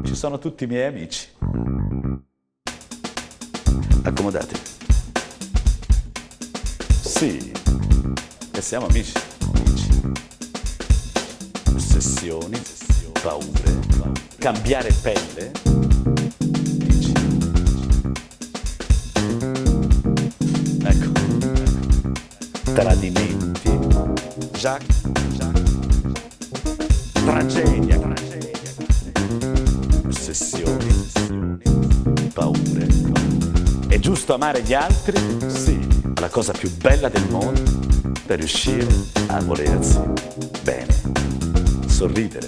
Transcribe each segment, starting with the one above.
Ci sono tutti i miei amici. Accomodatevi. Sì, e siamo amici. Ossessioni, paure, cambiare pelle. Amici. Ecco. Tradimenti. Jacques. Tragedia. Ossessioni, paure. È giusto amare gli altri? Sì. La cosa più bella del mondo per riuscire a volersi bene. Sorridere.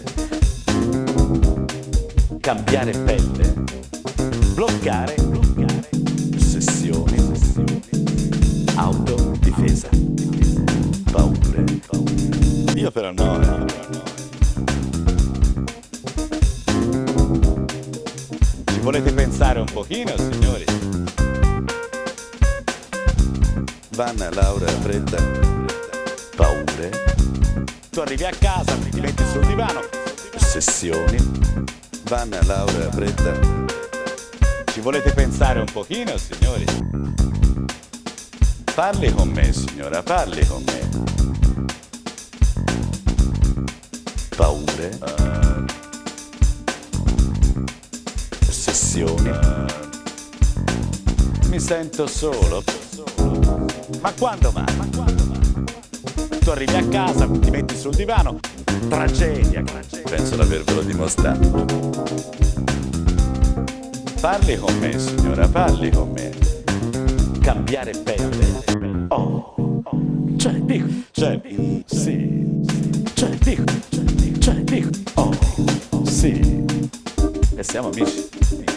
Cambiare pelle. Bloccare. Ossessioni. Autodifesa. Paure. Io però no. Ci volete pensare un pochino, signori? Vanna, Laura, Fredda. Paure. Tu arrivi a casa, ti metti sul divano. Ossessioni. Vanna, Laura, Fredda. Ci volete pensare un pochino, signori? Parli con me, signora, parli con me. Paure. Ossessioni. Mi sento solo. Ma quando mai? Tu arrivi a casa, ti metti sul divano. Tragedia. Penso di avervelo dimostrato. Parli con me, signora, parli con me. Cambiare pelle. Oh. Dico. Oh. Sì. E siamo amici.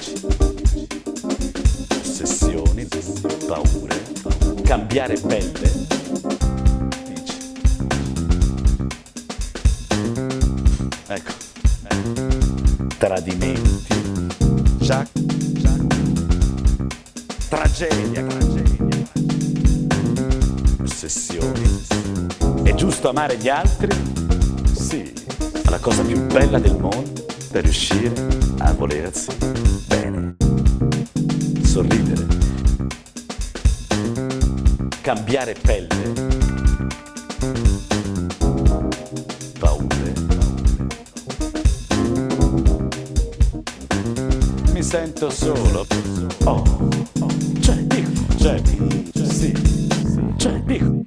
Ossessioni, paure. Cambiare pelle. Ecco. Tradimenti. Jacques. Tragedia. Ossessioni. È giusto amare gli altri? Sì. La cosa più bella del mondo per riuscire a volersi bene. Sorridere. Cambiare pelle. Paure. Mi sento solo. Oh. Dico.